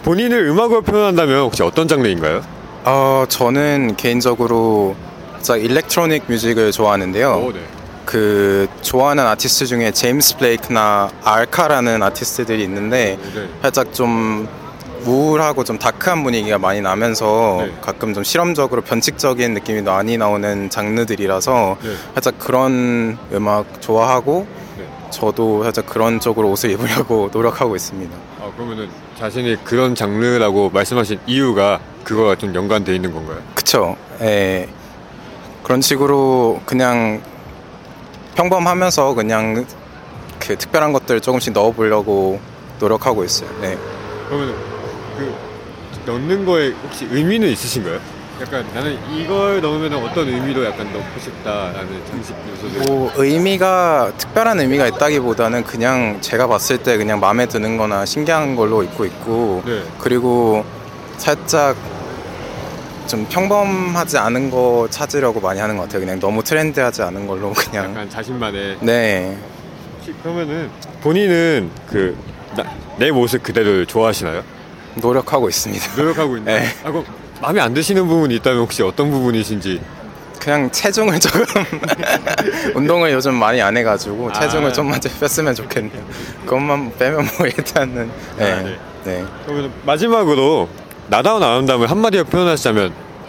본인을 음악으로 표현한다면 혹시 어떤 장르인가요? 저는 개인적으로 살짝 일렉트로닉 뮤직을 좋아하는데요. 네. 그 좋아하는 아티스트 중에 제임스 블레이크나 알카라는 아티스트들이 있는데 네. 살짝 좀 우울하고 좀 다크한 분위기가 많이 나면서 네. 가끔 좀 실험적으로 변칙적인 느낌이 많이 나오는 장르들이라서 네. 살짝 그런 음악 좋아하고 네. 저도 살짝 그런 쪽으로 옷을 입으려고 노력하고 있습니다. 그러면은 자신이 그런 장르라고 말씀하신 이유가 그거가 좀 연관돼 있는 건가요? 그쵸. 예. 그런 식으로 그냥 평범하면서 그냥 그 특별한 것들 조금씩 넣어보려고 노력하고 있어요. 네. 그러면 그 넣는 거에 혹시 의미는 있으신가요? 약간 나는 이걸 넣으면 어떤 의미로 약간 넣고 싶다라는 장식 요소들. 뭐 의미가 특별한 의미가 있다기보다는 그냥 제가 봤을 때 그냥 마음에 드는 거나 신기한 걸로 입고 있고 네. 그리고 살짝 좀 평범하지 않은 거 찾으려고 많이 하는 것 같아요. 그냥 너무 트렌디하지 않은 걸로 그냥. 약간 자신만의. 네. 그러면은 본인은 내 모습 그대로 좋아하시나요? 노력하고 있습니다. 노력하고 있나요? 네. 그럼 마음에 안 드시는 부분이 있다면 혹시 어떤 부분이신지? 그냥 체중을 조금 운동을 요즘 많이 안 해가지고 체중을 좀만 뺐으면 좋겠네요. 그것만 빼면 뭐 일단은 네. 네. 그러면 마지막으로 나다운 아름다움을 한마디로 표현하시자면?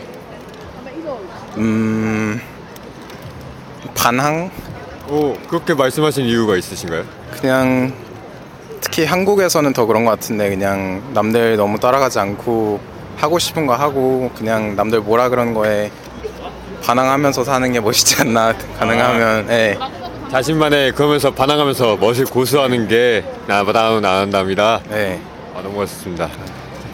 반항? 그렇게 말씀하신 이유가 있으신가요? 그냥 특히 한국에서는 더 그런 것 같은데 그냥 남들 너무 따라가지 않고 하고 싶은 거 하고 그냥 남들 뭐라 그런 거에 반항하면서 사는 게 멋있지 않나. 가능하면 네. 자신만의 그러면서 반항하면서 멋을 고수하는 게 나다운 아름다움이다. 네. 너무 멋있습니다.